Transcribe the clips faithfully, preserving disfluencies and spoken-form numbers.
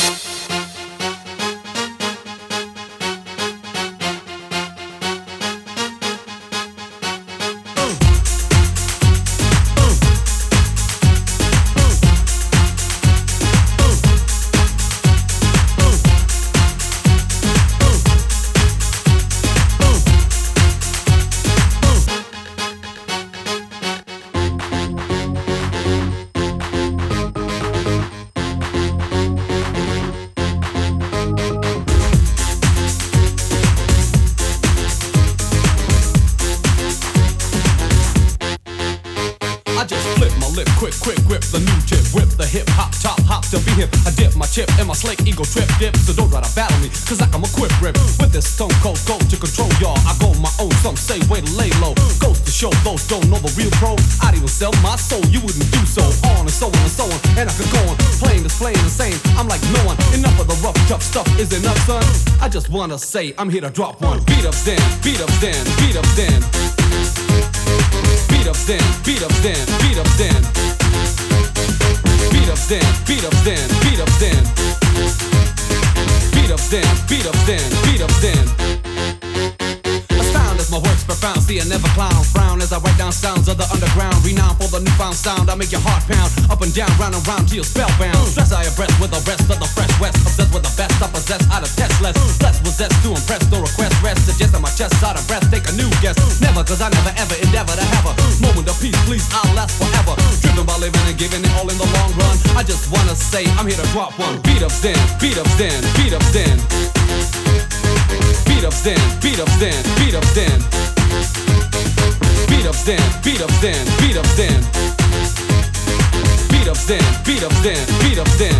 I just flip my lip, quick, quick, grip the new tip, whip the hip, hop, top, hop to be hip. I dip my chip in my slake ego trip, dip. So don't try to battle me, cause I come equipped rip. With this stone cold go to control y'all. I go my own, some say way to lay low. Goes to show those don't know the real pro. I'd even sell my soul, you wouldn't do so. On and so on and so on, and I could go on. Plain is plain and sane, I'm like no one. Enough of the rough, tough stuff is enough, son. I just wanna say, I'm here to drop one. Beat up then, beat up then, beat up then. Beat up then, beat up then, beat up then. Beat up then, beat up then, beat up then. Beat up then, beat up then, beat up then. Astound as my works profound, see I never clown. Frown as I write down sounds of the underground. Renowned for the newfound sound, I make your heart pound. Up and down, round and round till you're spellbound. Stress I abreast with the rest of the fresh west. Obsessed with the best I possess out of test less. Blessed with zest to impress, no request rest. Suggest that my chest out of breath, take a new guess. Never, cause I never ever endeavor to have a moment of peace, please, I'll last forever. Driven by living and giving it all in the long run. I just wanna say, I'm here to drop one. Beat up then, beat up then, beat up then. Beat up then, beat up then, beat up then. Beat up then, beat up then, beat up then. Beat up then, beat up then, beat up then.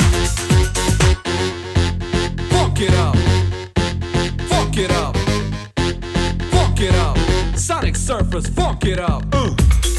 Funk it up. Funk it up. Funk it up. Sonic Surfers, funk it up. Uh.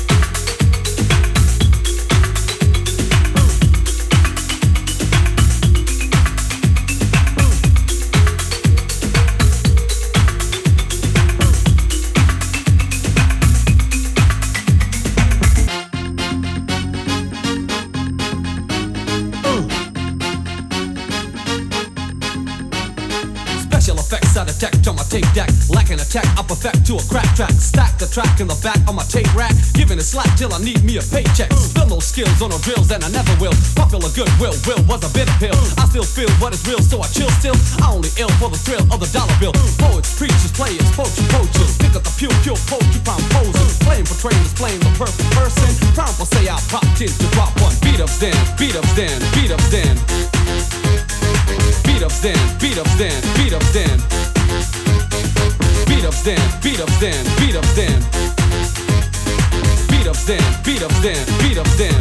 Special effects I detect on my tape deck. Lacking attack, I perfect to a crack track. Stack the track in the back on my tape rack. Giving it slack till I need me a paycheck. Spill no skills on no drills and I never will. Popular goodwill, will was a bitter pill. I still feel what is real, so I chill still. I only ill for the thrill of the dollar bill. Poets, preachers, players, poachers, poachers. Pick up the pure, pure poetry, prime posers. Playing for trainers, playing the perfect person. Proud for say I popped in to drop one. Beat up then, beat up then, beat up then. Beat up then, beat up then, beat up then. Beat up then, beat up then, beat up then. Beat up then, beat up then, beat up then.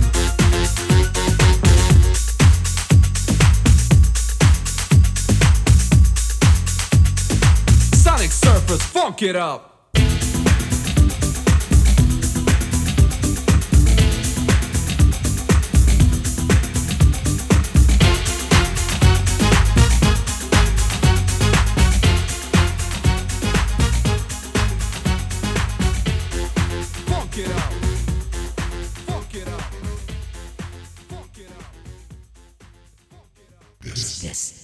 Sonic Surfers, funk it up. This, this